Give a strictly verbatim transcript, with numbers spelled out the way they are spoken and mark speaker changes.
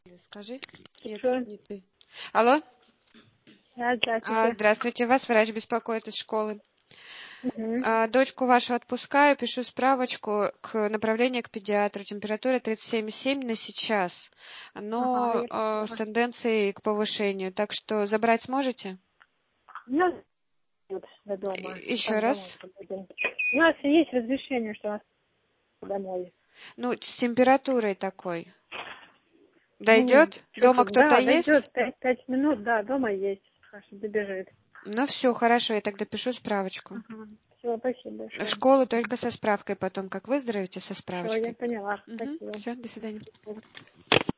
Speaker 1: Скажи. Нет,
Speaker 2: Что?
Speaker 1: не ты. Алло?
Speaker 2: Да,
Speaker 1: А,
Speaker 2: здравствуйте.
Speaker 1: здравствуйте, вас врач беспокоит из школы.
Speaker 2: Угу.
Speaker 1: А, дочку вашу отпускаю, пишу справочку к направлению к педиатру. Температура тридцать семь и семь на сейчас,
Speaker 2: Ага,
Speaker 1: но
Speaker 2: я
Speaker 1: а, с
Speaker 2: поняла.
Speaker 1: тенденцией к повышению. Так что забрать сможете?
Speaker 2: У нас идут до дома.
Speaker 1: И- Еще
Speaker 2: Как домой
Speaker 1: раз.
Speaker 2: будем. У нас есть разрешение, что нас домой.
Speaker 1: Ну, с температурой такой.
Speaker 2: Ну,
Speaker 1: Дойдет? Дома
Speaker 2: чуть-чуть.
Speaker 1: кто-то
Speaker 2: Да,
Speaker 1: есть?
Speaker 2: дойдет пять, пять минут, да, дома есть. Хорошо, добежит.
Speaker 1: Ну все, хорошо, я тогда пишу справочку.
Speaker 2: Ага. Все, спасибо
Speaker 1: В
Speaker 2: большое.
Speaker 1: школу только со справкой потом, как выздоровеете, со
Speaker 2: Все, я
Speaker 1: справочкой.
Speaker 2: поняла.
Speaker 1: Угу.
Speaker 2: Спасибо.
Speaker 1: Все, до свидания.